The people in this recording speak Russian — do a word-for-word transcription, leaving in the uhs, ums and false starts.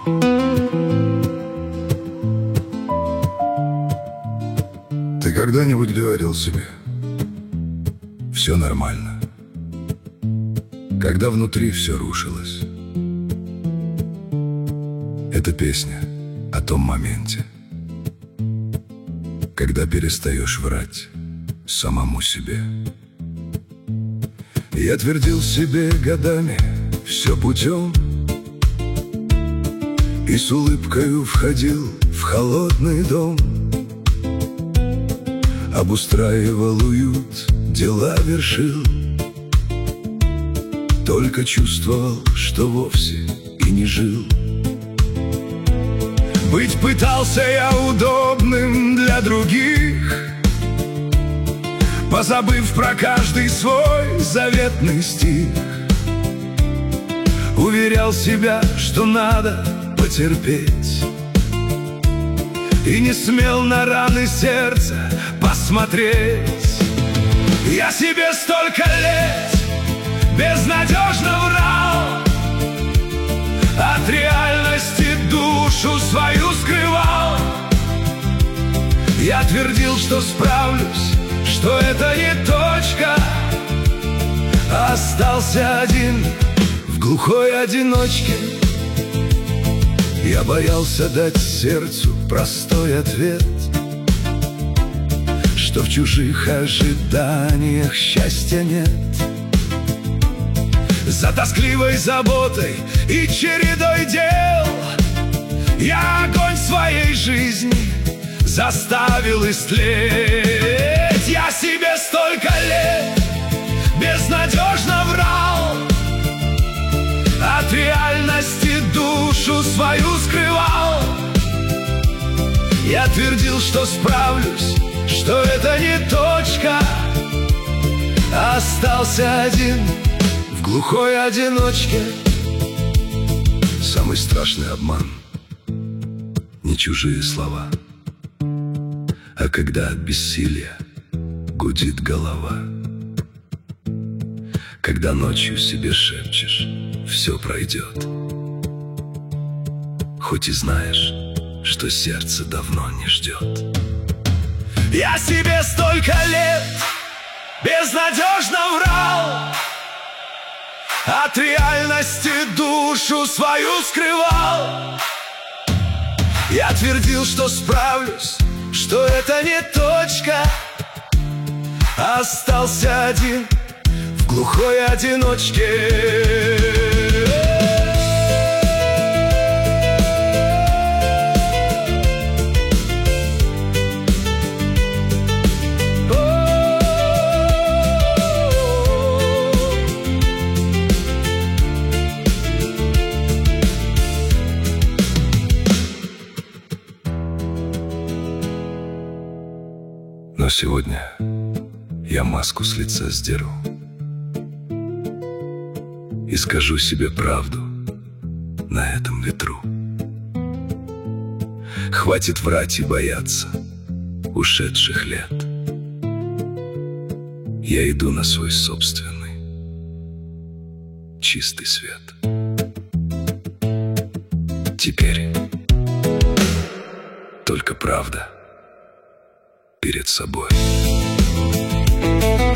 Ты когда-нибудь говорил себе: все нормально, когда внутри все рушилось? Эта песня о том моменте, когда перестаешь врать самому себе. Я твердил себе годами все путем, и с улыбкою входил в холодный дом, обустраивал уют, дела вершил, только чувствовал, что вовсе и не жил. Быть пытался я удобным для других, позабыв про каждый свой заветный стих. Уверял себя, что надо потерпеть, и не смел на раны сердца посмотреть. Я себе столько лет безнадежно врал, от реальности душу свою скрывал. Я твердил, что справлюсь, что это не точка. Остался один в глухой одиночке. Я боялся дать сердцу простой ответ, что в чужих ожиданиях счастья нет. За тоскливой заботой и чередой дел я огонь своей жизни заставил истлеть. Я себе столько лет безнадежно врал, от реальности душу свою скрывал. Я твердил, что справлюсь, что это не точка. Остался один в глухой одиночке. Самый страшный обман — не чужие слова, а когда от бессилия гудит голова. Когда ночью себе шепчешь: все пройдет, хоть и знаешь, что сердце давно не ждет. Я себе столько лет безнадежно врал, от реальности душу свою скрывал. Я твердил, что справлюсь, что это не точка. Остался один в глухой одиночке. Но сегодня я маску с лица сдеру и скажу себе правду на этом ветру. Хватит врать и бояться ушедших лет. Я иду на свой собственный чистый свет. Теперь только правда перед собой.